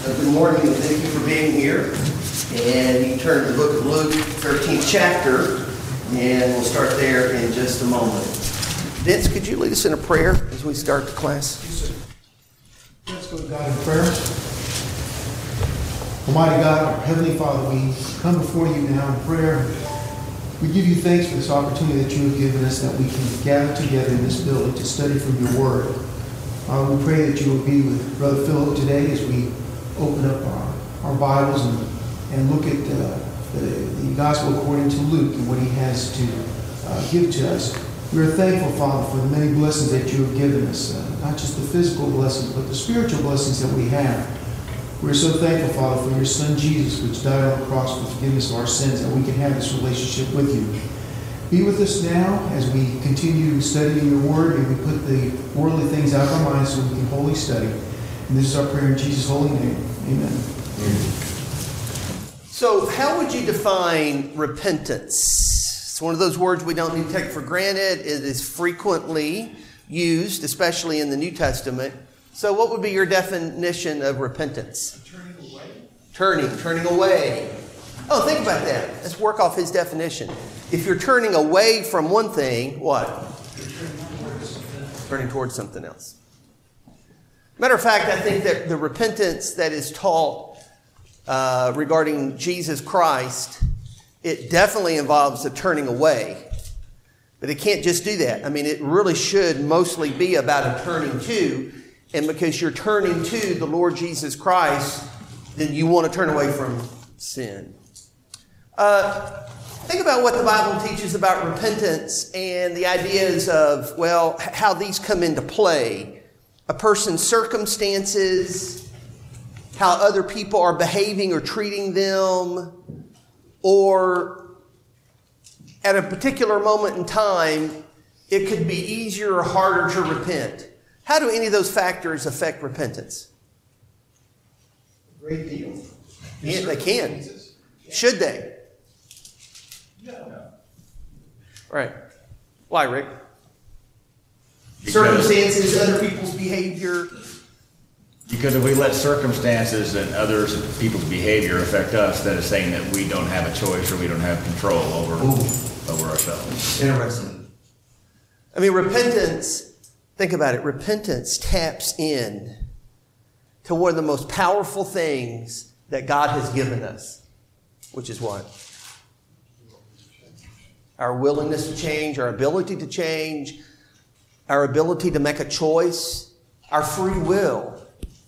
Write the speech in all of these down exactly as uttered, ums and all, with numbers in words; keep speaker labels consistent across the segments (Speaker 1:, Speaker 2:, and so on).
Speaker 1: So good morning and thank you for being here. And you turn to the book of Luke, thirteenth chapter, and we'll start there in just a moment. Vince, could you lead us in a prayer as we start the class?
Speaker 2: Yes, sir. Let's go to God in prayer. Almighty God, our Heavenly Father, we come before you now in prayer. We give you thanks for this opportunity that you have given us, that we can gather together in this building to study from your word. Uh, we pray that you will be with Brother Philip today as we open up our, our Bibles and, and look at uh, the, the Gospel according to Luke and what he has to uh, give to us. We are thankful, Father, for the many blessings that you have given us, uh, not just the physical blessings, but the spiritual blessings that we have. We're so thankful, Father, for your Son Jesus, which died on the cross for forgiveness of our sins, that we can have this relationship with you. Be with us now as we continue studying your word, and we put the worldly things out of our minds so we can wholly study. And this is our prayer in Jesus' holy name. Amen. Amen.
Speaker 1: So how would you define repentance? It's one of those words we don't need to take for granted. It is frequently used, especially in the New Testament. So what would be your definition of repentance?
Speaker 2: Turning away.
Speaker 1: Turning, turning away. Oh, think about that. Let's work off his definition. If you're turning away from one thing, what? Turning towards something else. Matter of fact, I think that the repentance that is taught uh, regarding Jesus Christ, it definitely involves a turning away. But it can't just do that. I mean, it really should mostly be about a turning to. And because you're turning to the Lord Jesus Christ, then you want to turn away from sin. Uh, think about what the Bible teaches about repentance and the ideas of, well, how these come into play. A person's circumstances, how other people are behaving or treating them, or at a particular moment in time, it could be easier or harder to repent. How do any of those factors affect repentance?
Speaker 2: A great deal.
Speaker 1: Yeah, they can. Should they?
Speaker 2: No.
Speaker 1: Right. Why, Rick?
Speaker 3: Because,
Speaker 1: Circumstances, other people's behavior.
Speaker 3: because if we let circumstances and other people's behavior affect us, that is saying that we don't have a choice or we don't have control over, over ourselves.
Speaker 1: Interesting. I mean, repentance, think about it. Repentance taps in to one of the most powerful things that God has given us, which is what? Our willingness to change, our ability to change, our ability to make a choice, our free will.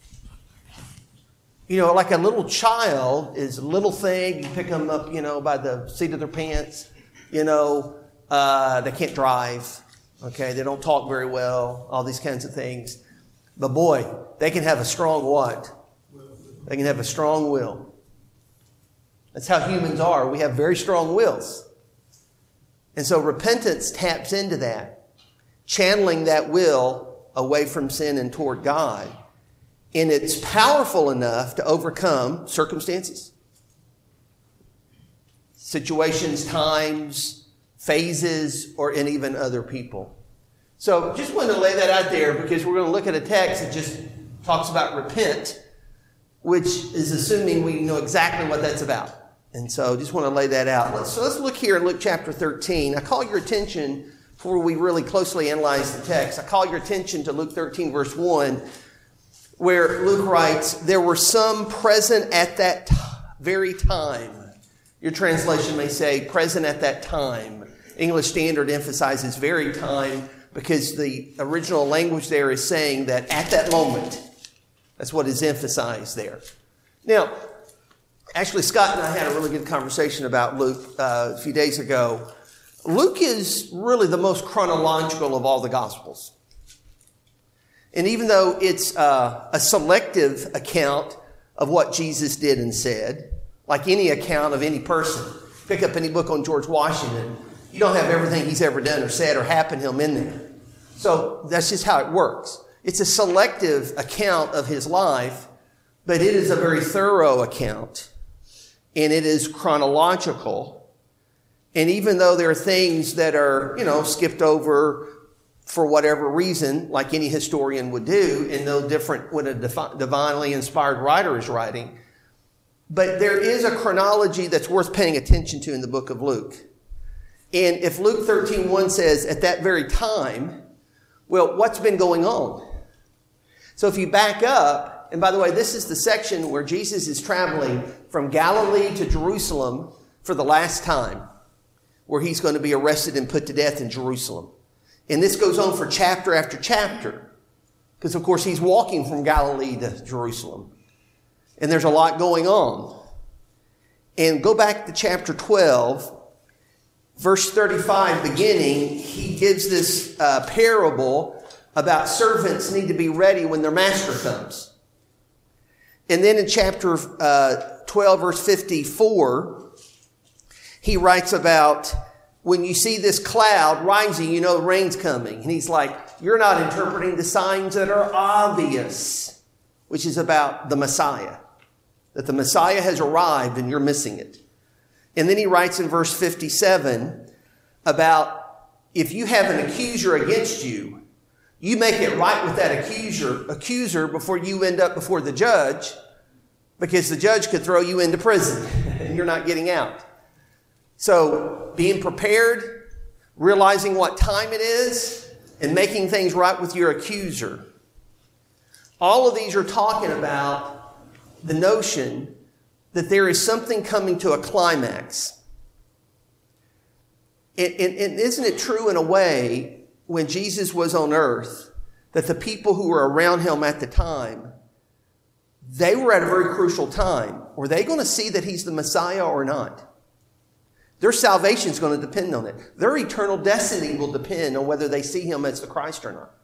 Speaker 1: You know, like a little child is a little thing. You pick them up, you know, by the seat of their pants. You know, uh, they can't drive. Okay, they don't talk very well. All these kinds of things. But boy, they can have a strong what? They can have a strong will. That's how humans are. We have very strong wills. And so repentance taps into that, channeling that will away from sin and toward God. And it's powerful enough to overcome circumstances, situations, times, phases, or and even other people. So just wanted to lay that out there because we're going to look at a text that just talks about repent, which is assuming we know exactly what that's about. And so just want to lay that out. Let's, so let's look here in Luke chapter thirteen. I call your attention, before we really closely analyze the text, I call your attention to Luke thirteen verse one, where Luke writes, there were some present at that t- very time. Your translation may say present at that time. English Standard emphasizes very time because the original language there is saying that at that moment. That's what is emphasized there. Now, actually, Scott and I had a really good conversation about Luke uh, a few days ago. Luke is really the most chronological of all the Gospels. And even though it's uh, a selective account of what Jesus did and said, like any account of any person, pick up any book on George Washington, you don't have everything he's ever done or said or happened to him in there. So that's just how it works. It's a selective account of his life, but it is a very thorough account. And it is chronological. And even though there are things that are, you know, skipped over, for whatever reason, like any historian would do, and no different when a divi- divinely inspired writer is writing. But there is a chronology that's worth paying attention to in the book of Luke. And if Luke thirteen one says, at that very time, well, what's been going on? So if you back up, and by the way, this is the section where Jesus is traveling from Galilee to Jerusalem for the last time, where he's going to be arrested and put to death in Jerusalem. And this goes on for chapter after chapter, because of course he's walking from Galilee to Jerusalem. And there's a lot going on. And go back to chapter twelve, verse thirty-five beginning, he gives this uh, parable about servants need to be ready when their master comes. And then in chapter uh, twelve, verse fifty-four, he writes about when you see this cloud rising, you know the rain's coming. And he's like, you're not interpreting the signs that are obvious, which is about the Messiah. That the Messiah has arrived and you're missing it. And then he writes in verse fifty-seven about if you have an accuser against you, you make it right with that accuser, accuser before you end up before the judge, because the judge could throw you into prison and you're not getting out. So being prepared, realizing what time it is, and making things right with your accuser. All of these are talking about the notion that there is something coming to a climax. And, and, and isn't it true in a way, when Jesus was on earth, that the people who were around him at the time, they were at a very crucial time. Were they going to see that he's the Messiah or not? Their salvation is going to depend on it. Their eternal destiny will depend on whether they see him as the Christ or not.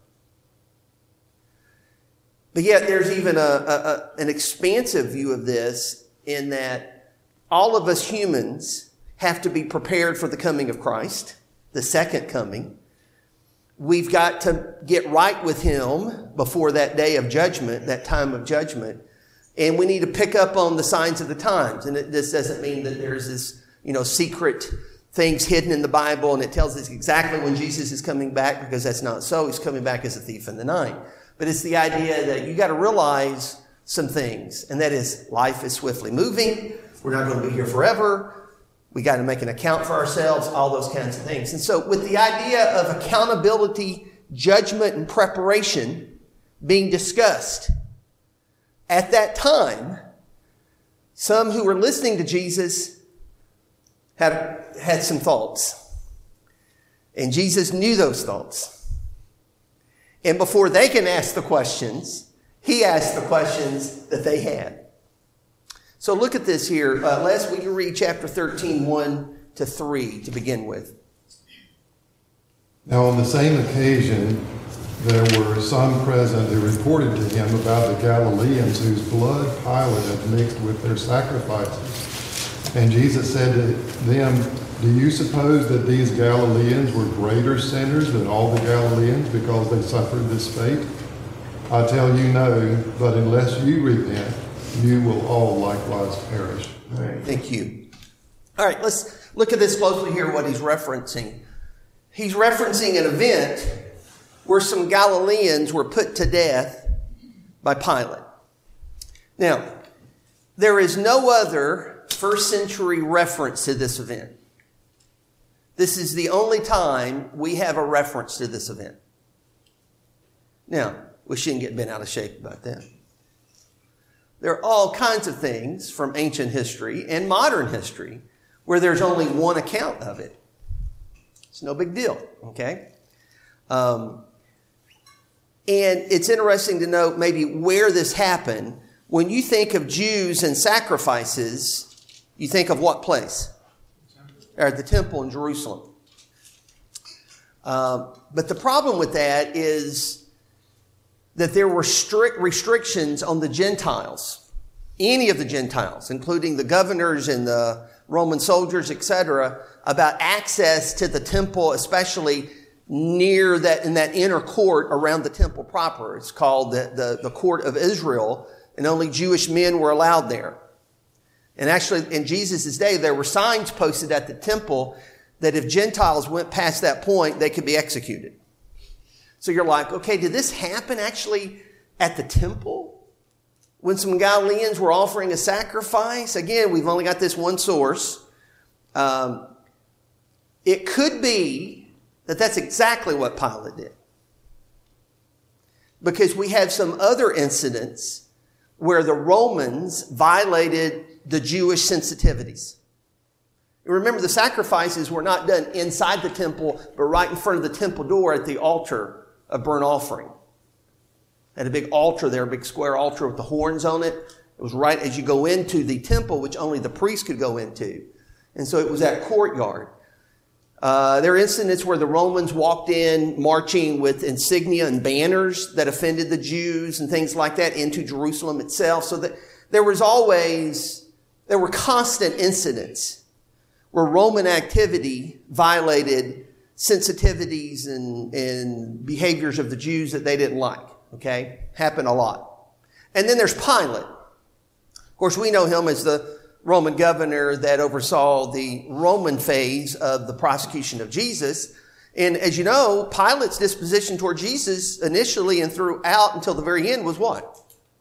Speaker 1: But yet there's even a, a, a, an expansive view of this, in that all of us humans have to be prepared for the coming of Christ, the second coming. We've got to get right with him before that day of judgment, that time of judgment. And we need to pick up on the signs of the times. And it, this doesn't mean that there's this, you know, secret things hidden in the Bible and it tells us exactly when Jesus is coming back, because that's not so. He's coming back as a thief in the night. But it's the idea that you got to realize some things, and that is life is swiftly moving. We're not going to be here forever. We got to make an account for ourselves, all those kinds of things. And so with the idea of accountability, judgment, and preparation being discussed at that time, some who were listening to Jesus had, had some thoughts. And Jesus knew those thoughts. And before they can ask the questions, he asked the questions that they had. So look at this here. Uh, Les, will you read chapter thirteen, one to three to begin with?
Speaker 4: Now on the same occasion, there were some present who reported to him about the Galileans whose blood Pilate had mixed with their sacrifices. And Jesus said to them, do you suppose that these Galileans were greater sinners than all the Galileans because they suffered this fate? I tell you no, but unless you repent, you will all likewise perish.
Speaker 1: All right, thank you. All right, let's look at this closely here, what he's referencing. He's referencing an event where some Galileans were put to death by Pilate. Now, there is no other first century reference to this event. This is the only time we have a reference to this event. Now, we shouldn't get bent out of shape about that. There are all kinds of things from ancient history and modern history where there's only one account of it. It's no big deal, okay? Um, and it's interesting to note maybe where this happened. When you think of Jews and sacrifices, you think of what place? Or the temple in Jerusalem. Um, but the problem with that is that there were strict restrictions on the Gentiles, any of the Gentiles, including the governors and the Roman soldiers, et cetera, about access to the temple, especially near that, in that inner court around the temple proper. It's called the, the, the court of Israel, and only Jewish men were allowed there. And actually, in Jesus' day, there were signs posted at the temple that if Gentiles went past that point, they could be executed. So you're like, okay, did this happen actually at the temple? When some Galileans were offering a sacrifice? Again, we've only got this one source. Um, it could be that that's exactly what Pilate did. Because we have some other incidents where the Romans violated the Jewish sensitivities. Remember, the sacrifices were not done inside the temple, but right in front of the temple door at the altar of burnt offering. Had a big altar there, a big square altar with the horns on it. It was right as you go into the temple, which only the priest could go into. And so it was that courtyard. Uh, there are incidents where the Romans walked in marching with insignia and banners that offended the Jews and things like that into Jerusalem itself. So that there was always, there were constant incidents where Roman activity violated sensitivities and, and behaviors of the Jews that they didn't like. Okay? Happened a lot. And then there's Pilate. Of course, we know him as the Roman governor that oversaw the Roman phase of the prosecution of Jesus. And as you know, Pilate's disposition toward Jesus initially and throughout until the very end was what?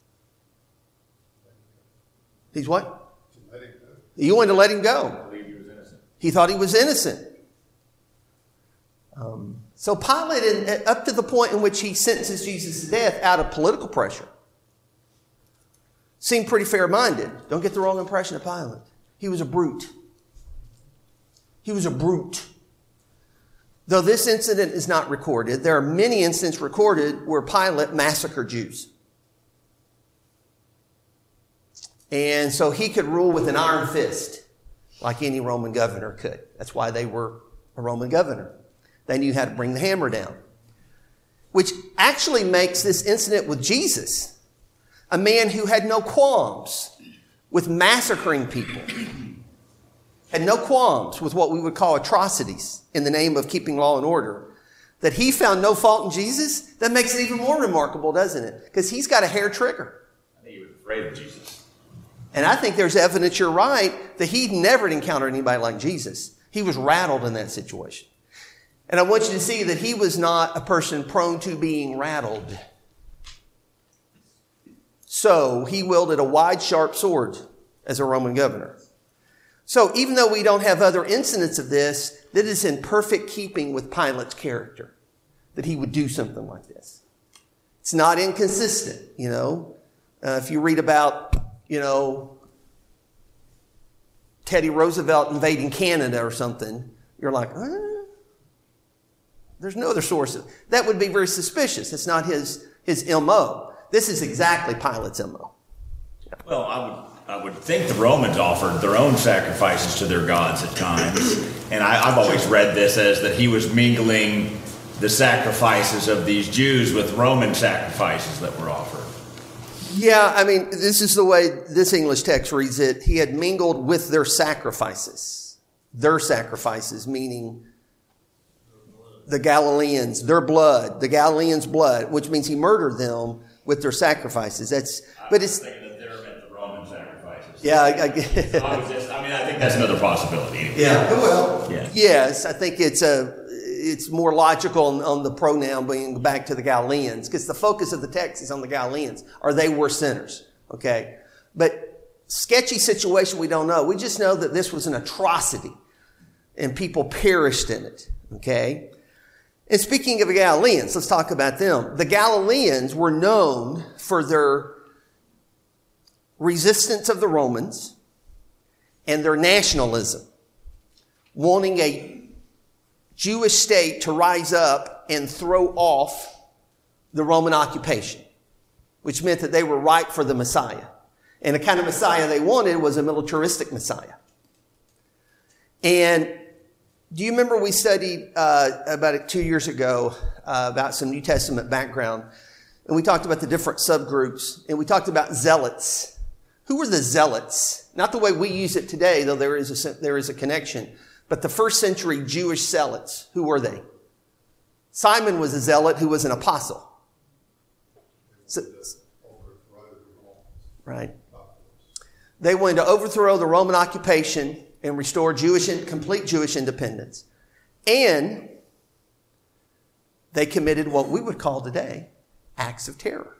Speaker 1: He's what? He wanted to let him go. He thought he was innocent. Um, so Pilate, in, up to the point in which he sentences Jesus to death out of political pressure, seemed pretty fair-minded. Don't get the wrong impression of Pilate. He was a brute. He was a brute. Though this incident is not recorded, there are many incidents recorded where Pilate massacred Jews. And so he could rule with an iron fist, like any Roman governor could. That's why they were a Roman governor. They knew how to bring the hammer down. Which actually makes this incident with Jesus a man who had no qualms with massacring people. Had no qualms with what we would call atrocities in the name of keeping law and order. That he found no fault in Jesus, that makes it even more remarkable, doesn't it? Because he's got a hair trigger.
Speaker 3: I think he was afraid of Jesus.
Speaker 1: And I think there's evidence, you're right, that he'd never encountered anybody like Jesus. He was rattled in that situation. And I want you to see that he was not a person prone to being rattled. So he wielded a wide, sharp sword as a Roman governor. So even though we don't have other incidents of this, that is in perfect keeping with Pilate's character, that he would do something like this. It's not inconsistent, you know. Uh, if you read about, you know, Teddy Roosevelt invading Canada or something, you're like, eh, there's no other source. That would be very suspicious. It's not his, his M O. This is exactly Pilate's M O. Yeah.
Speaker 3: Well, I would I would think the Romans offered their own sacrifices to their gods at times. And I, I've always read this as that he was mingling the sacrifices of these Jews with Roman sacrifices that were offered.
Speaker 1: Yeah, I mean, this is the way this English text reads it. He had mingled with their sacrifices. Their sacrifices, meaning the Galileans, their blood, the Galileans' blood, which means he murdered them with their sacrifices. That's, but it's.
Speaker 3: I was thinking that there meant the Roman sacrifices.
Speaker 1: Yeah, I, I,
Speaker 3: so I, was just, I mean, I think that's another possibility.
Speaker 1: Yeah, well,
Speaker 3: yeah.
Speaker 1: Yes, I think it's a. It's more logical on, on the pronoun being back to the Galileans, because the focus of the text is on the Galileans, or they were sinners. Okay, but sketchy situation we don't know. We just know that this was an atrocity, and people perished in it. Okay. And speaking of the Galileans, let's talk about them. The Galileans were known for their resistance of the Romans and their nationalism, wanting a Jewish state to rise up and throw off the Roman occupation, which meant that they were ripe for the Messiah. And the kind of Messiah they wanted was a militaristic Messiah. And do you remember we studied uh, about two years ago uh, about some New Testament background, and we talked about the different subgroups, and we talked about zealots. Who were the zealots? Not the way we use it today, though there is a, there is a connection, but the first century Jewish zealots. Who were they? Simon was a zealot who was an apostle. So, right. They wanted to overthrow the Roman occupation and restore Jewish, complete Jewish independence. And they committed what we would call today acts of terror.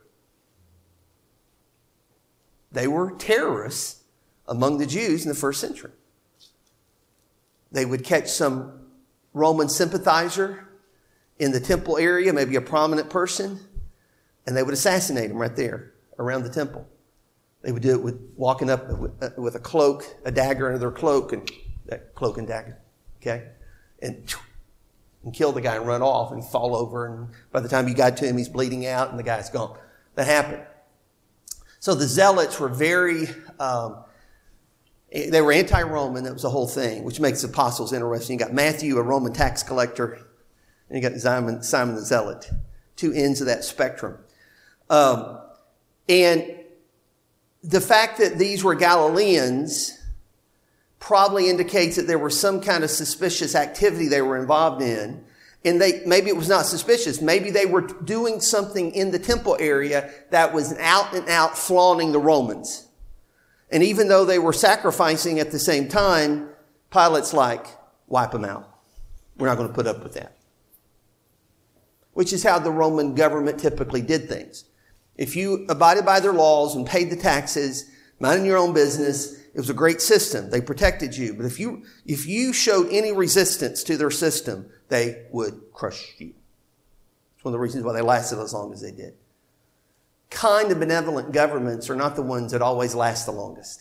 Speaker 1: They were terrorists among the Jews in the first century. They would catch some Roman sympathizer in the temple area, maybe a prominent person, and they would assassinate him right there around the temple. They would do it with walking up with a cloak, a dagger under their cloak, and that cloak and dagger, okay? And, and kill the guy and run off and fall over. And by the time you got to him, he's bleeding out and the guy's gone. That happened. So the Zealots were very, um, they were anti-Roman. That was the whole thing, which makes the apostles interesting. You got Matthew, a Roman tax collector, and you got Simon, Simon the Zealot. Two ends of that spectrum. Um, and the fact that these were Galileans probably indicates that there was some kind of suspicious activity they were involved in. And they, maybe it was not suspicious. Maybe they were doing something in the temple area that was out and out flaunting the Romans. And even though they were sacrificing at the same time, Pilate's like, wipe them out. We're not going to put up with that. Which is how the Roman government typically did things. If you abided by their laws and paid the taxes, minding your own business, it was a great system. They protected you. But if you, if you showed any resistance to their system, they would crush you. It's one of the reasons why they lasted as long as they did. Kind and benevolent governments are not the ones that always last the longest.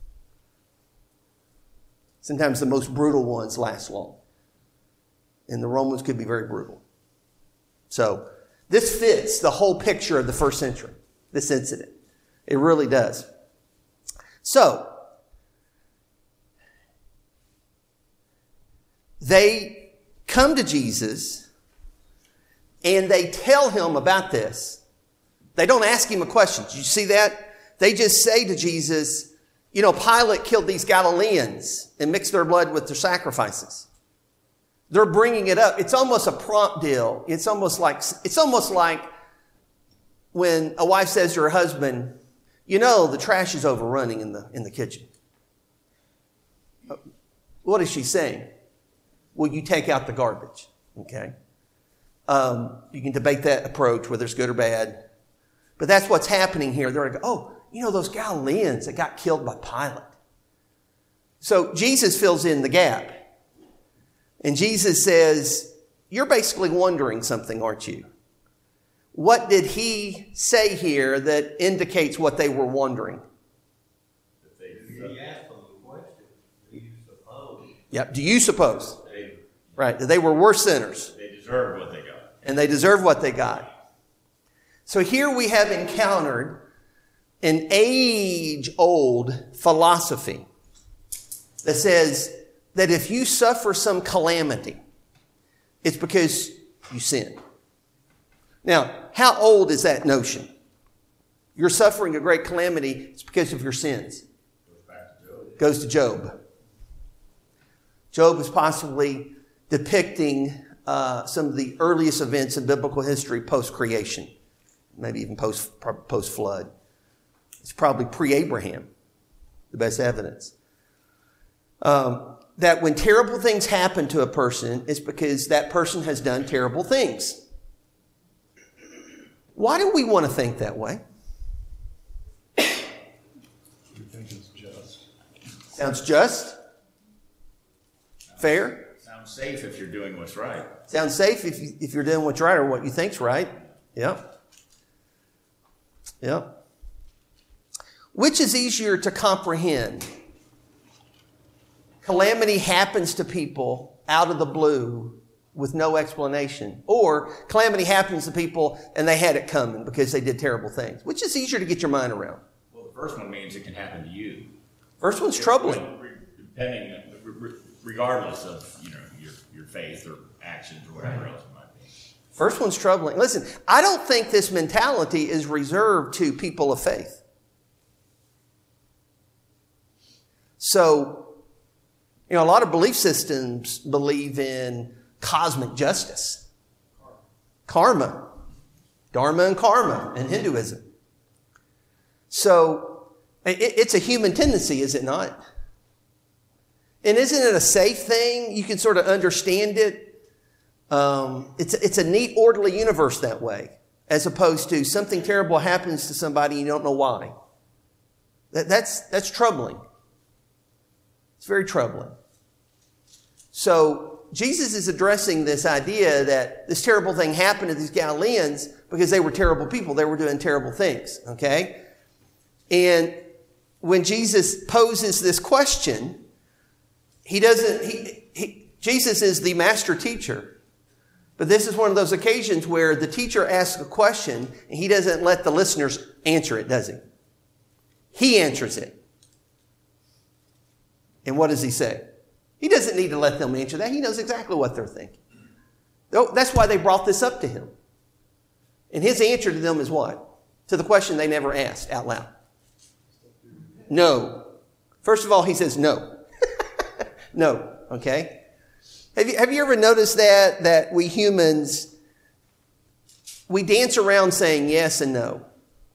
Speaker 1: Sometimes the most brutal ones last long. And the Romans could be very brutal. So this fits the whole picture of the first century, this incident. It really does. So, they come to Jesus and they tell him about this. They don't ask him a question. Did you see that? They just say to Jesus, you know, Pilate killed these Galileans and mixed their blood with their sacrifices. They're bringing it up. It's almost a prompt deal. It's almost like, it's almost like when a wife says to her husband, you know, the trash is overrunning in the, in the kitchen. What is she saying? Will you take out the garbage? Okay. Um, you can debate that approach, whether it's good or bad. But that's what's happening here. They're like, oh, you know those Galileans that got killed by Pilate. So Jesus fills in the gap. And Jesus says, you're basically wondering something, aren't you? What did he say here that indicates what they were wondering?
Speaker 5: He asked them the question, do you suppose?
Speaker 1: Yep. Do you suppose? Right. That they were worse sinners.
Speaker 3: They deserved what they got.
Speaker 1: And they deserved what they got. So here we have encountered an age-old philosophy that says that if you suffer some calamity, it's because you sinned. Now, how old is that notion? You're suffering a great calamity, it's because of your sins.
Speaker 3: Goes back to Job.
Speaker 1: Goes to Job. Job is possibly depicting uh, some of the earliest events in biblical history post-creation, maybe even post, post-flood. It's probably pre-Abraham, the best evidence. Um, that when terrible things happen to a person, it's because that person has done terrible things. Why do we want to think that way?
Speaker 4: We think it's just.
Speaker 1: Sounds just? Fair?
Speaker 3: Sounds safe if you're doing what's right.
Speaker 1: Sounds safe if, you, if you're doing what's right or what you think's right. Yep. Yep. Which is easier to comprehend? Calamity happens to people out of the blue with no explanation. Or calamity happens to people and they had it coming because they did terrible things. Which is easier to get your mind around?
Speaker 3: Well, the first one means it can happen to you.
Speaker 1: First one's troubling.
Speaker 3: Depending, regardless of, you know, your, your faith or actions or whatever else it might be.
Speaker 1: First one's troubling. Listen, I don't think this mentality is reserved to people of faith. So, you know, a lot of belief systems believe in cosmic justice. Karma. Dharma and karma in Hinduism. So, it, it's a human tendency, is it not? And isn't it a safe thing? You can sort of understand it. Um, it's, it's a neat, orderly universe that way, as opposed to something terrible happens to somebody and you don't know why. That, that's, that's troubling. It's very troubling. So Jesus is addressing this idea that this terrible thing happened to these Galileans because they were terrible people. They were doing terrible things, okay? And when Jesus poses this question, he doesn't, he, he, Jesus is the master teacher. But this is one of those occasions where the teacher asks a question and he doesn't let the listeners answer it, does he? He answers it. And what does he say? He doesn't need to let them answer that. He knows exactly what they're thinking. That's why they brought this up to him. And his answer to them is what? To the question they never asked out loud. No. First of all, he says no. No, okay? Have you, have you ever noticed that, that we humans, we dance around saying yes and no?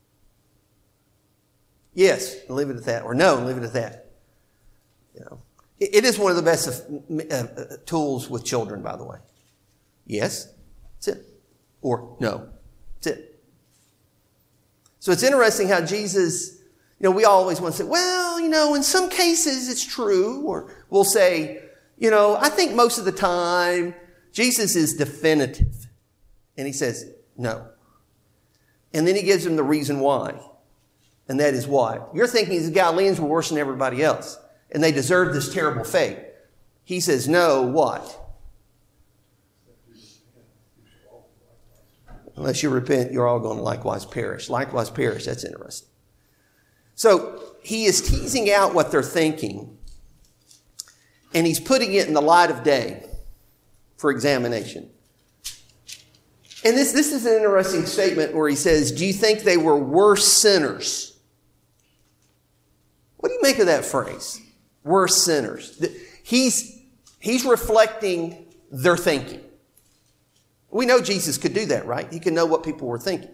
Speaker 1: Yes, and leave it at that. Or no, and leave it at that. You know, it, it is one of the best of, uh, uh, tools with children, by the way. Yes, that's it. Or no, that's it. So it's interesting how Jesus, you know, we always want to say, well, you know, in some cases it's true. Or we'll say, you know, I think most of the time Jesus is definitive. And he says, no. And then he gives them the reason why. And that is why. You're thinking the Galileans were worse than everybody else. And they deserved this terrible fate. He says, no, what? Unless you repent, you're all going to likewise perish. Likewise perish, that's interesting. So he is teasing out what they're thinking. And he's putting it in the light of day for examination. And this, this is an interesting statement where he says, do you think they were worse sinners? What do you make of that phrase? Worse sinners. He's, he's reflecting their thinking. We know Jesus could do that, right? He could know what people were thinking.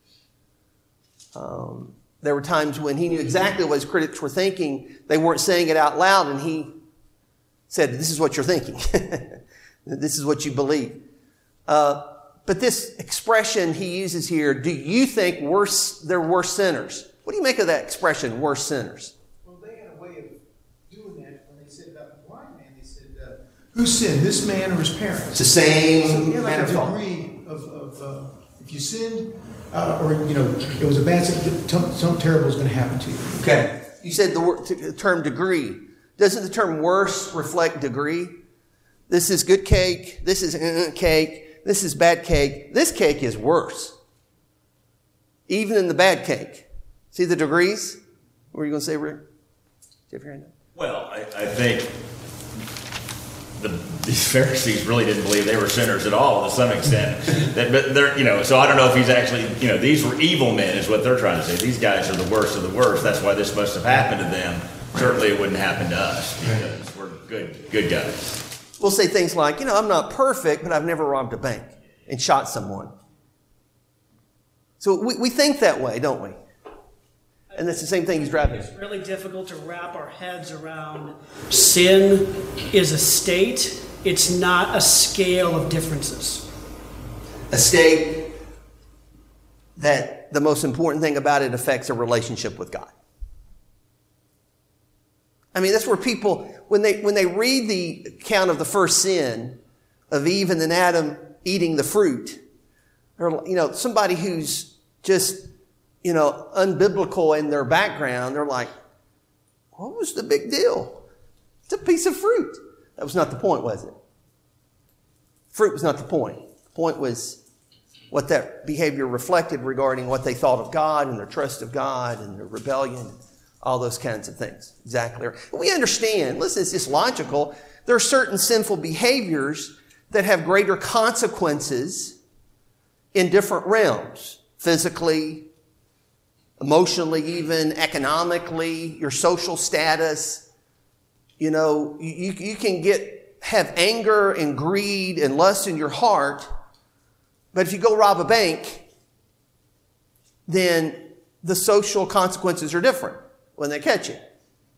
Speaker 1: Um, there were times when he knew exactly what his critics were thinking. They weren't saying it out loud, and he said, this is what you're thinking. This is what you believe. Uh, but this expression he uses here, do you think worse, they're worse sinners? What do you make of that expression, worse sinners?
Speaker 2: Well, they had a way of doing that when they said about the blind man. They said, uh, who sinned, this man or his parents?
Speaker 1: It's the same
Speaker 2: so, yeah, like
Speaker 1: kind
Speaker 2: a
Speaker 1: of thought.
Speaker 2: degree of, of uh, if you sinned, uh, or, you know, it was a bad thing, something terrible was going to happen to you.
Speaker 1: Okay. You said the, word, the term degree. Doesn't the term worse reflect degree? This is good cake. This is uh, cake. This is bad cake. This cake is worse. Even in the bad cake. See the degrees? What were you going to say, Rick? Do you have your hand up?
Speaker 3: Well, I, I think the, these Pharisees really didn't believe they were sinners at all to some extent. that, but they're, you know, so I don't know if he's actually, you know, these were evil men is what they're trying to say. These guys are the worst of the worst. That's why this must have happened to them. Certainly it wouldn't happen to us because we're good, good guys.
Speaker 1: We'll say things like, you know, I'm not perfect, but I've never robbed a bank and shot someone. So we, we think that way, don't we? And that's the same thing he's driving.
Speaker 6: It's really difficult to wrap our heads around. Sin is a state. It's not a scale of differences.
Speaker 1: A state that the most important thing about it affects a relationship with God. I mean, that's where people, when they when they read the account of the first sin of Eve and then Adam eating the fruit, or, you know, somebody who's just, you know, unbiblical in their background, they're like, what was the big deal? It's a piece of fruit. That was not the point, was it? Fruit was not the point. The point was what that behavior reflected regarding what they thought of God and their trust of God and their rebellion. All those kinds of things. Exactly. We understand, listen, it's just logical. There are certain sinful behaviors that have greater consequences in different realms. Physically, emotionally even, economically, your social status. You know, you, you can get, have anger and greed and lust in your heart. But if you go rob a bank, then the social consequences are different when they catch you.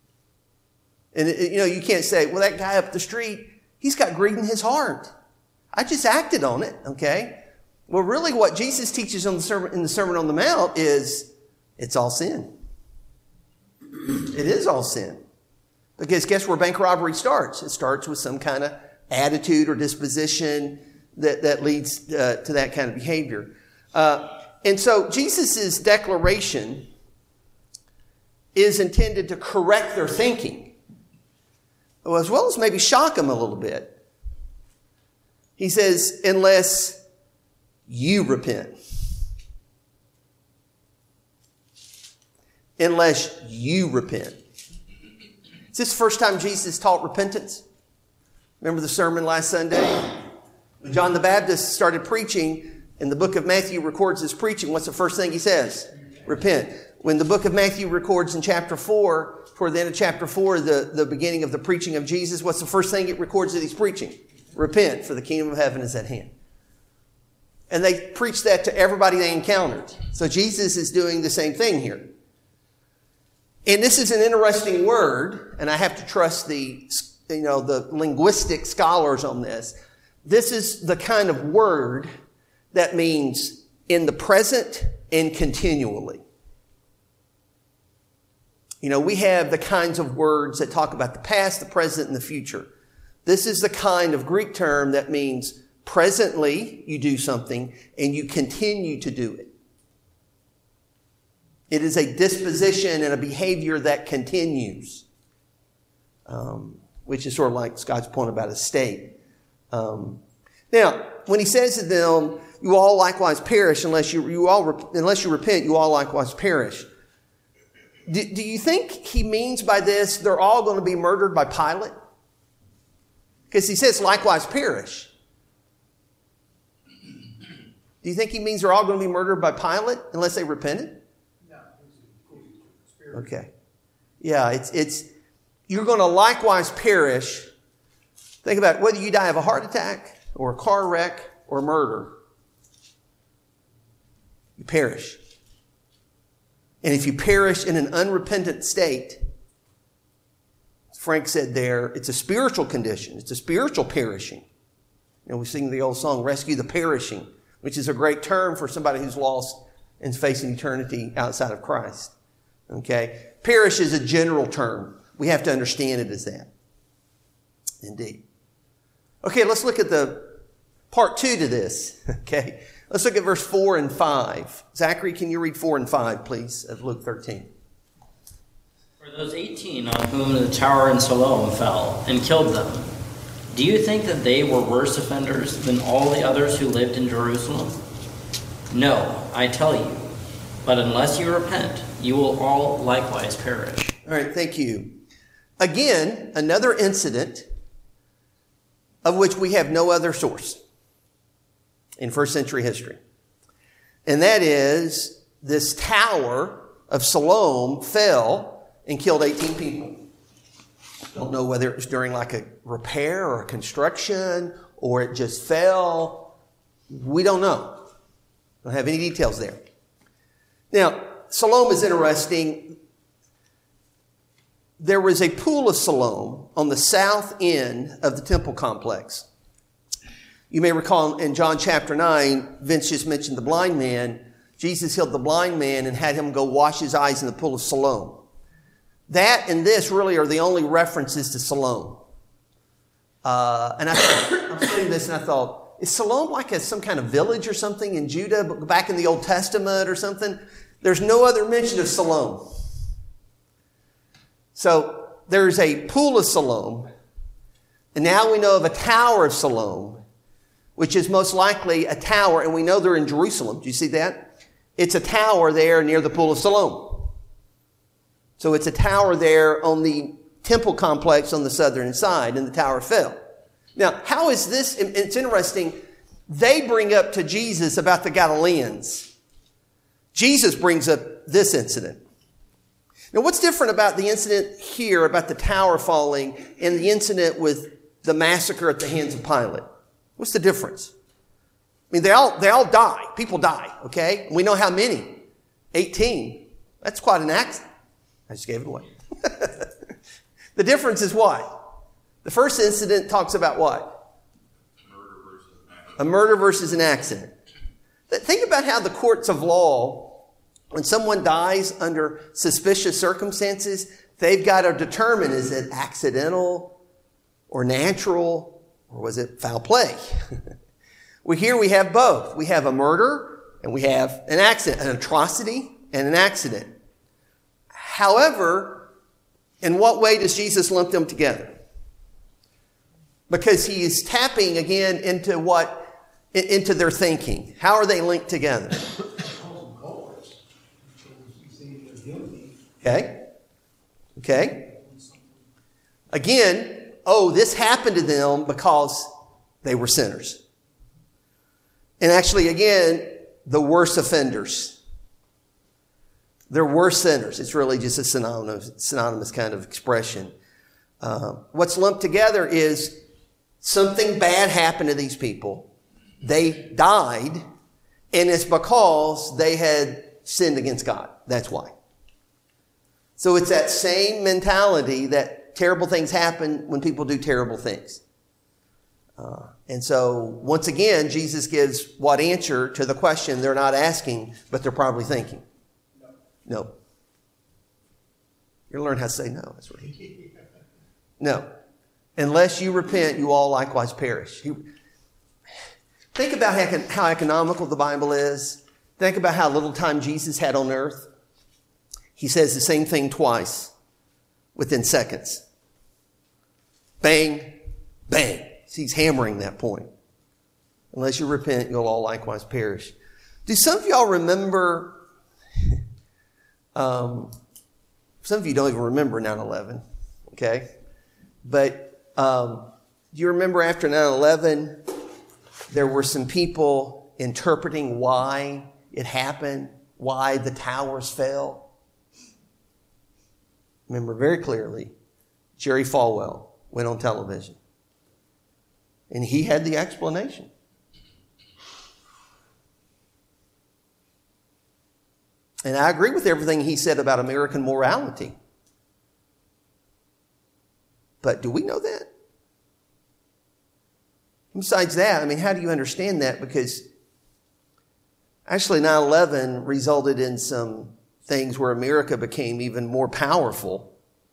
Speaker 1: And, you know, you can't say, well, that guy up the street, he's got greed in his heart. I just acted on it, okay? Well, really what Jesus teaches on the sermon, in the Sermon on the Mount is it's all sin. It is all sin. Because guess where bank robbery starts? It starts with some kind of attitude or disposition that, that leads uh, to that kind of behavior. Uh, and so Jesus' declaration is intended to correct their thinking, as well as maybe shock them a little bit. He says, unless you repent. Unless you repent. Is this the first time Jesus taught repentance? Remember the sermon last Sunday? When John the Baptist started preaching, and the book of Matthew records his preaching, what's the first thing he says? Repent. When the book of Matthew records in chapter four, toward the end of chapter four, the, the beginning of the preaching of Jesus, what's the first thing it records that he's preaching? Repent, for the kingdom of heaven is at hand. And they preached that to everybody they encountered. So Jesus is doing the same thing here. And this is an interesting word, and I have to trust the, you know, the linguistic scholars on this. This is the kind of word that means in the present and continually. You know, we have the kinds of words that talk about the past, the present, and the future. This is the kind of Greek term that means presently you do something and you continue to do it. It is a disposition and a behavior that continues, um, which is sort of like Scott's point about a state. Um, now, when he says to them, "You all likewise perish unless you you all unless you repent, you all likewise perish." Do, do you think he means by this they're all going to be murdered by Pilate? Because he says, "Likewise perish." Do you think he means they're all going to be murdered by Pilate unless they repented? Okay. Yeah, it's, it's, you're going to likewise perish. Think about it, whether you die of a heart attack or a car wreck or murder, you perish. And if you perish in an unrepentant state, as Frank said there, it's a spiritual condition. It's a spiritual perishing. You know, we sing the old song, "Rescue the Perishing," which is a great term for somebody who's lost and facing eternity outside of Christ. Okay? Perish is a general term. We have to understand it as that. Indeed. Okay, let's look at the part two to this. Okay? Let's look at verse four and five. Zachary, can you read four and five, please, of Luke thirteen?
Speaker 7: For those eighteen on whom the tower in Siloam fell and killed them, do you think that they were worse offenders than all the others who lived in Jerusalem? No, I tell you. But unless you repent, you will all likewise perish.
Speaker 1: All right, thank you. Again, another incident of which we have no other source in first century history. And that is this tower of Siloam fell and killed eighteen people. Don't know whether it was during like a repair or a construction or it just fell. We don't know. Don't have any details there. Now, Siloam is interesting. There was a pool of Siloam on the south end of the temple complex. You may recall in John chapter nine, Vince just mentioned the blind man. Jesus healed the blind man and had him go wash his eyes in the pool of Siloam. That and this really are the only references to Siloam. Uh, and I thought, I'm studying this and I thought, is Siloam like a, some kind of village or something in Judah back in the Old Testament or something? There's no other mention of Siloam. So there's a pool of Siloam, and now we know of a tower of Siloam, which is most likely a tower, and we know they're in Jerusalem. Do you see that? It's a tower there near the pool of Siloam. So it's a tower there on the temple complex on the southern side, and the tower fell. Now, how is this? It's interesting. They bring up to Jesus about the Galileans. Jesus brings up this incident. Now, what's different about the incident here, about the tower falling, and the incident with the massacre at the hands of Pilate? What's the difference? I mean, they all, they all die. People die, okay? We know how many. eighteen. That's quite an accident. I just gave it away. The difference is what? The first incident talks about what?
Speaker 3: Murder versus
Speaker 1: A murder versus an accident. Think about how the courts of law, when someone dies under suspicious circumstances, they've got to determine, is it accidental or natural, or was it foul play? Well, here we have both. We have a murder and we have an accident, an atrocity and an accident. However, in what way does Jesus lump them together? Because he is tapping again into what? Into their thinking. How are they linked together? Okay. Okay. Again, oh, this happened to them because they were sinners. And actually, again, the worst offenders. They're worse sinners. It's really just a synonymous, synonymous kind of expression. Uh, what's lumped together is something bad happened to these people. They died, and it's because they had sinned against God. That's why. So it's that same mentality that terrible things happen when people do terrible things. Uh, and so, once again, Jesus gives what answer to the question they're not asking, but they're probably thinking. No. No. You're going to learn how to say no. That's right. No. Unless you repent, you all likewise perish. He, think about how, how economical the Bible is. Think about how little time Jesus had on earth. He says the same thing twice within seconds. Bang, bang. He's hammering that point. Unless you repent, you'll all likewise perish. Do some of y'all remember, um, some of you don't even remember nine eleven, okay? But um, do you remember after nine eleven, there were some people interpreting why it happened, why the towers fell? Remember very clearly, Jerry Falwell went on television. And he had the explanation. And I agree with everything he said about American morality. But do we know that? Besides that, I mean, how do you understand that? Because actually nine eleven resulted in some things where America became even more powerful.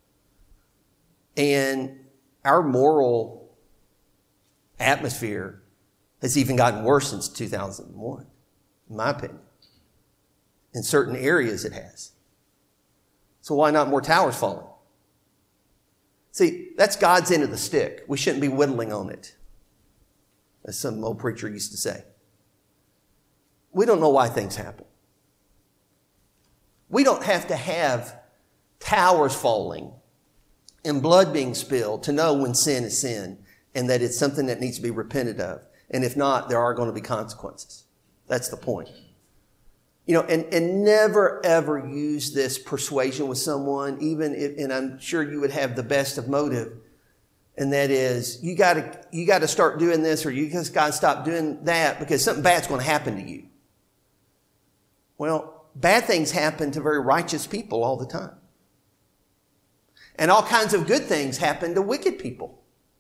Speaker 1: And our moral atmosphere has even gotten worse since two thousand one, in my opinion. In certain areas it has. So why not more towers falling? See, that's God's end of the stick. We shouldn't be whittling on it, as some old preacher used to say. We don't know why things happen. We don't have to have towers falling and blood being spilled to know when sin is sin and that it's something that needs to be repented of. And if not, there are going to be consequences. That's the point. You know, and, and never ever use this persuasion with someone, even if, and I'm sure you would have the best of motive, and that is, you got to you got to start doing this, or you just got to stop doing that because something bad's going to happen to you. Well, bad things happen to very righteous people all the time. And all kinds of good things happen to wicked people.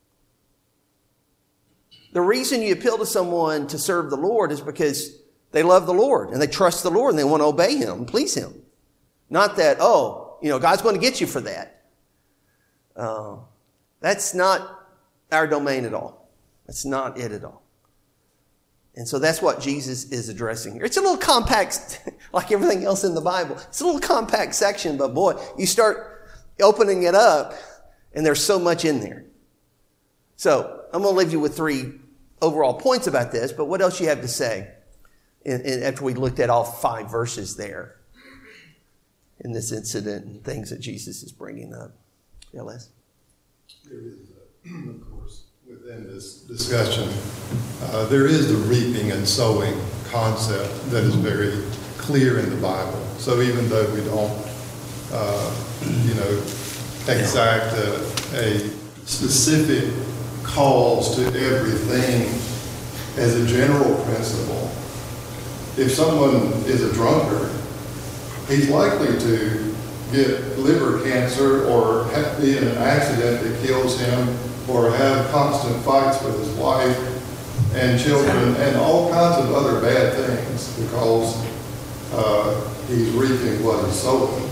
Speaker 1: The reason you appeal to someone to serve the Lord is because they love the Lord and they trust the Lord and they want to obey Him and please Him. Not that, oh, you know, God's going to get you for that. Uh, that's not our domain at all. That's not it at all. And so that's what Jesus is addressing here. It's a little compact, like everything else in the Bible. It's a little compact section, but boy, you start opening it up and there's so much in there. So I'm going to leave you with three overall points about this, but what else you have to say in, in, after we looked at all five verses there in this incident and things that Jesus is bringing up? Yeah, Les?
Speaker 4: There is, uh, of course, within this discussion, uh, there is the reaping and sowing concept that is very clear in the Bible. So even though we don't, uh, you know, exact a, a specific calls to everything as a general principle. If someone is a drunkard, he's likely to get liver cancer or have, be in an accident that kills him or have constant fights with his wife and children and all kinds of other bad things because uh, he's reaping what he's sowing.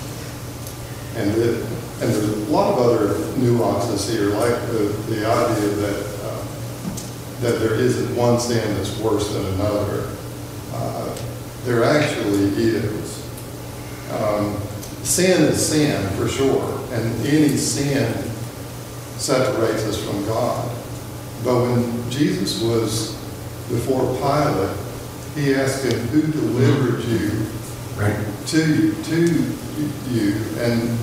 Speaker 4: And, it, and there's a lot of other nuances here, like the, the idea that uh, that there isn't one sin that's worse than another. Uh, there actually is. Um, sin is sin, for sure, and any sin separates us from God. But when Jesus was before Pilate, he asked him, who delivered you
Speaker 1: Right.
Speaker 4: to, to you? And,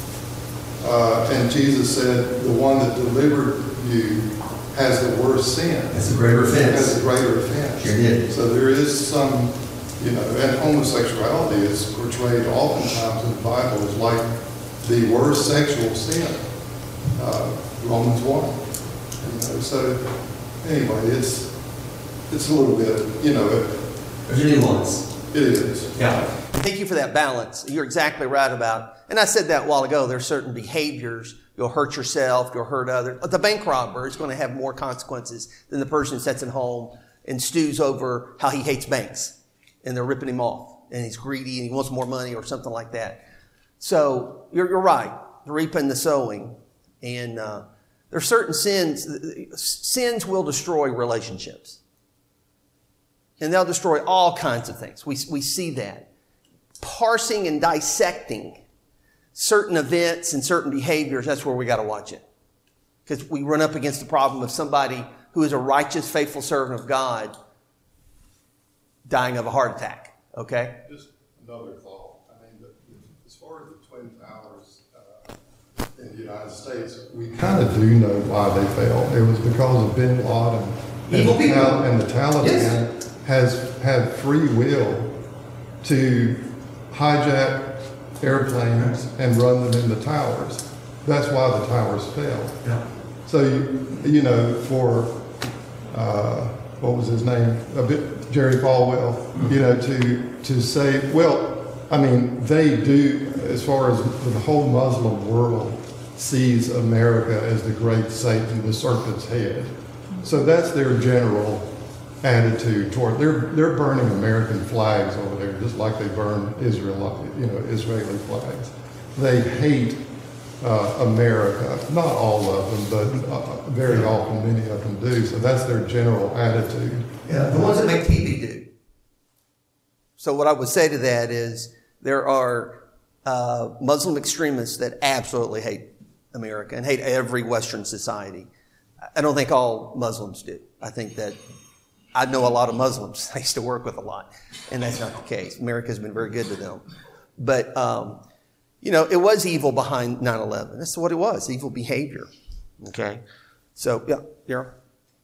Speaker 4: uh, and Jesus said, the one that delivered you has the worst sin.
Speaker 1: That's a greater offense.
Speaker 4: Has a greater offense.
Speaker 1: Sure did.
Speaker 4: So there is some, you know, and homosexuality is portrayed oftentimes in the Bible as like the worst sexual sin. Uh, Romans one. You know, so anyway, it's it's a little bit, you know, it,
Speaker 1: There's a nuance.
Speaker 4: it is.
Speaker 1: Yeah. Thank you for that balance. You're exactly right about, and I said that a while ago, there's certain behaviors. You'll hurt yourself, you'll hurt others. The bank robber is going to have more consequences than the person who sits at home and stews over how he hates banks. And they're ripping him off. And he's greedy and he wants more money or something like that. So you're, you're right. The reaping, the sowing. And uh, there are certain sins. Sins will destroy relationships. And they'll destroy all kinds of things. We, we see that. Parsing and dissecting certain events and certain behaviors, that's where we got to watch it. Because we run up against the problem of somebody who is a righteous, faithful servant of God dying of a heart attack. Okay?
Speaker 4: Just another thought. I mean, the, as far as the Twin Towers uh, in the United States, we kind of do know why they fell. It was because of bin Laden. And,
Speaker 1: Evil
Speaker 4: the,
Speaker 1: people.
Speaker 4: Tal- and the Taliban
Speaker 1: Yes.
Speaker 4: has had free will to hijack airplanes and run them in the towers. That's why the towers fell.
Speaker 1: Yeah.
Speaker 4: So, you, you know, for, uh, what was his name? A bit, Jerry Falwell, you know, to, to say, well, I mean, they do, as far as the whole Muslim world sees America as the great Satan, the serpent's head. So that's their general attitude toward, they're, they're burning American flags over there, just like they burn Israel, you know, Israeli flags. They hate uh, America. Not all of them, but uh, very often many of them do. So that's their general attitude.
Speaker 1: Yeah, the ones that make T V do. So what I would say to that is there are uh, Muslim extremists that absolutely hate America and hate every Western society. I don't think all Muslims do. I think that I know a lot of Muslims. I used to work with a lot, and that's not the case. America's been very good to them. But, um, you know, it was evil behind nine eleven. That's what it was, evil behavior. Okay? So, yeah, Darryl?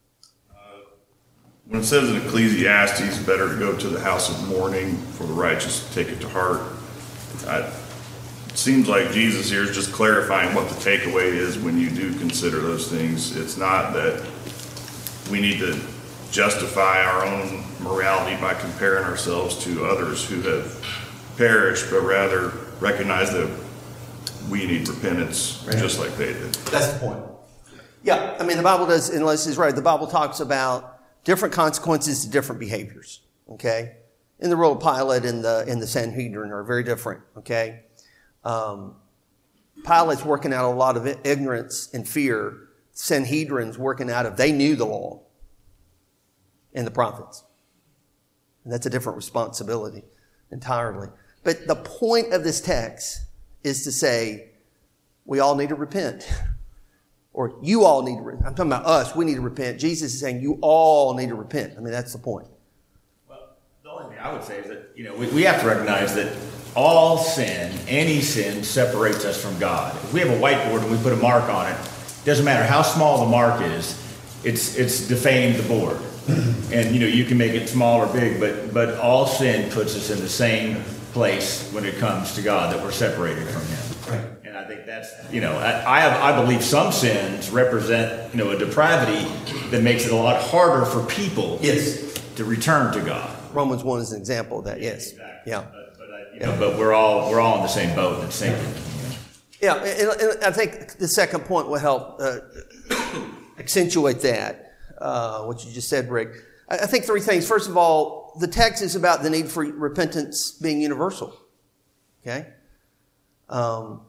Speaker 8: When it says in Ecclesiastes, better to go to the house of mourning for the righteous to take it to heart, I, it seems like Jesus here is just clarifying what the takeaway is when you do consider those things. It's not that we need to justify our own morality by comparing ourselves to others who have perished, but rather recognize that we need repentance right. just like they did.
Speaker 1: That's the point. Yeah, I mean, the Bible does, unless it's right, the Bible talks about different consequences to different behaviors, okay? In the role of Pilate and the, and the Sanhedrin are very different, okay? Um, Pilate's working out a lot of ignorance and fear. Sanhedrin's working out of, they knew the law and the prophets. And that's a different responsibility entirely. But the point of this text is to say, we all need to repent. Or you all need to repent. I'm talking about us. We need to repent. Jesus is saying you all need to repent. I mean, that's the point.
Speaker 3: Well, the only thing I would say is that, you know, we, we have to recognize that all sin, any sin, separates us from God. If we have a whiteboard and we put a mark on it, it doesn't matter how small the mark is, it's it's defamed the board. And, you know, you can make it small or big, but but all sin puts us in the same place when it comes to God, that we're separated from Him.
Speaker 1: Right.
Speaker 3: And I think that's, you know, I, I have, I believe some sins represent, you know, a depravity that makes it a lot harder for people
Speaker 1: Yes.
Speaker 3: to return to God.
Speaker 1: Romans one is an example of that, yes.
Speaker 3: Exactly.
Speaker 1: Yeah.
Speaker 3: But, but, I, you know, but we're all we're all in the same boat and the same thing.
Speaker 1: Yeah, and, and I think the second point will help uh, accentuate that. uh, what you just said, Rick. I, I think three things. First of all, the text is about the need for repentance being universal. Okay? Um,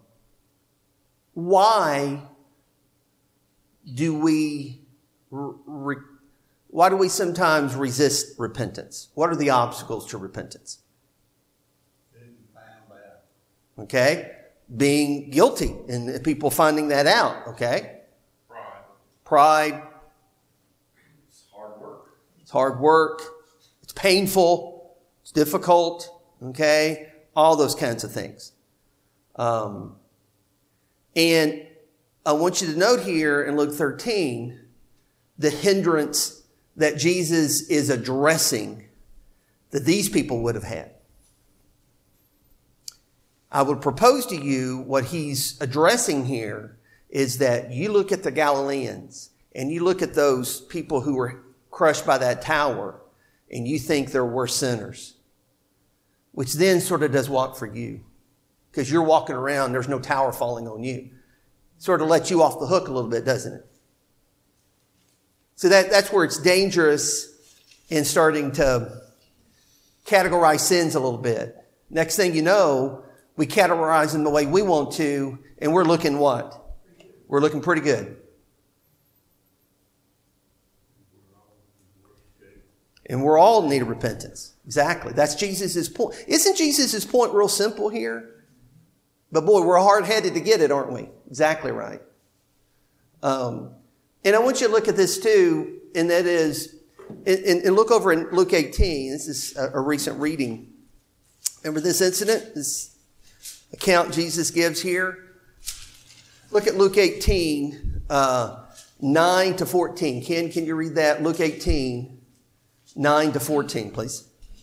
Speaker 1: why do we re- why do we sometimes resist repentance? What are the obstacles to repentance? Okay? Being guilty and people finding that out. Okay?
Speaker 3: Pride.
Speaker 1: Pride.
Speaker 3: It's hard work.
Speaker 1: It's hard work. It's painful. It's difficult. Okay? All those kinds of things. Um, and I want you to note here in Luke thirteen the hindrance that Jesus is addressing that these people would have had. I would propose to you what he's addressing here is that you look at the Galileans and you look at those people who were crushed by that tower and you think they're worse sinners, which then sort of does what for you? Because you're walking around, there's no tower falling on you. Sort of lets you off the hook a little bit, doesn't it? So that, that's where it's dangerous in starting to categorize sins a little bit. Next thing you know, we categorize them the way we want to, and we're looking what? We're looking pretty good. And we're all in need of repentance. Exactly. That's Jesus' point. Isn't Jesus' point real simple here? But boy, we're hard-headed to get it, aren't we? Exactly right. Um, and I want you to look at this too, and that is, and, and look over in Luke eighteen. This is a, a recent reading. Remember this incident, this account Jesus gives here? Look at Luke eighteen, uh, nine to fourteen. Ken, can you read that? Luke eighteen, nine to fourteen, please.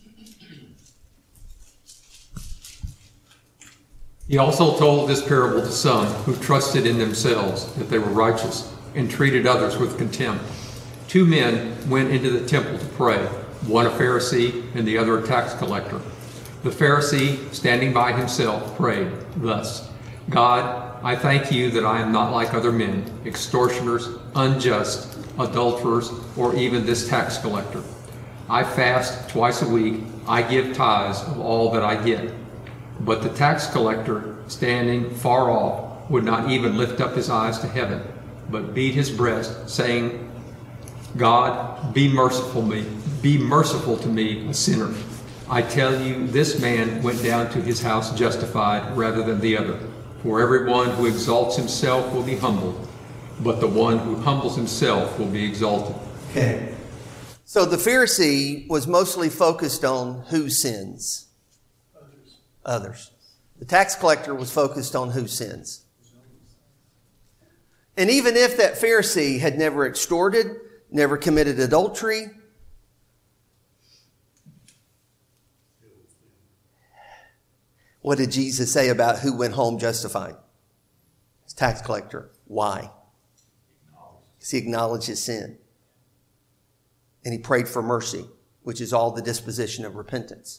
Speaker 9: He also told this parable to some who trusted in themselves that they were righteous and treated others with contempt. Two men went into the temple to pray, one a Pharisee and the other a tax collector. The Pharisee, standing by himself, prayed thus, God, I thank you that I am not like other men, extortioners, unjust, adulterers, or even this tax collector. I fast twice a week. I give tithes of all that I get. But the tax collector, standing far off, would not even lift up his eyes to heaven, but beat his breast, saying, God, be merciful me, be merciful to me, a sinner. I tell you, this man went down to his house justified rather than the other. For everyone who exalts himself will be humbled, but the one who humbles himself will be exalted.
Speaker 1: Okay. So the Pharisee was mostly focused on who sins? Others. Others. The tax collector was focused on who sins. And even if that Pharisee had never extorted, never committed adultery, what did Jesus say about who went home justified? His tax collector. Why? Because he acknowledged his sin. And he prayed for mercy, which is all the disposition of repentance.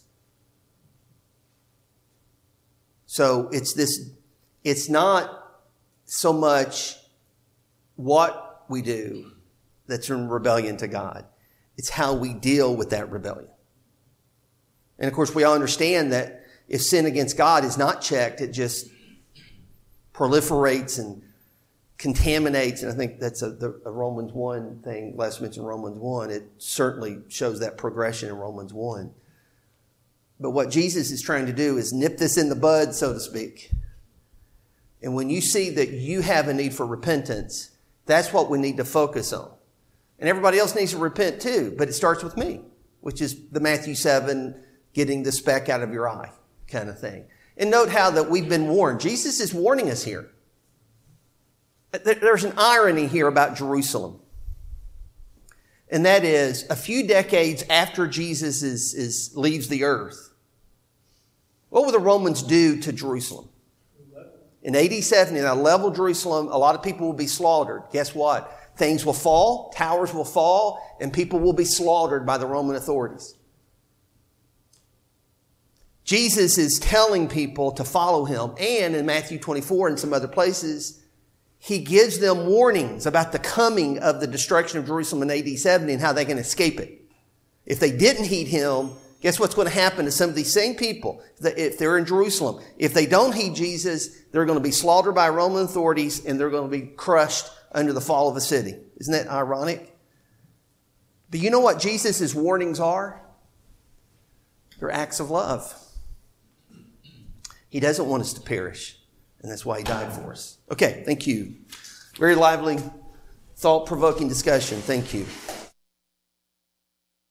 Speaker 1: So it's this, it's not so much what we do that's in rebellion to God. It's how we deal with that rebellion. And of course, we all understand that if sin against God is not checked, it just proliferates and contaminates. And I think that's a, the, a Romans one thing. Les mentioned Romans one. It certainly shows that progression in Romans one. But what Jesus is trying to do is nip this in the bud, so to speak. And when you see that you have a need for repentance, that's what we need to focus on. And everybody else needs to repent too, but it starts with me, which is the Matthew seven, getting the speck out of your eye kind of thing. And note how that we've been warned. Jesus is warning us here. There's an irony here about Jerusalem. And that is, a few decades after Jesus is, is leaves the earth, what will the Romans do to Jerusalem? In A D seventy, now level Jerusalem, a lot of people will be slaughtered. Guess what? Things will fall, towers will fall, and people will be slaughtered by the Roman authorities. Jesus is telling people to follow him. And in Matthew twenty-four and some other places, he gives them warnings about the coming of the destruction of Jerusalem in A D seventy and how they can escape it. If they didn't heed him, guess what's going to happen to some of these same people if they're in Jerusalem? If they don't heed Jesus, they're going to be slaughtered by Roman authorities and they're going to be crushed under the fall of a city. Isn't that ironic? But you know what Jesus' warnings are? They're acts of love. He doesn't want us to perish, and that's why he died for us. Okay, thank you. Very lively, thought-provoking discussion. Thank you.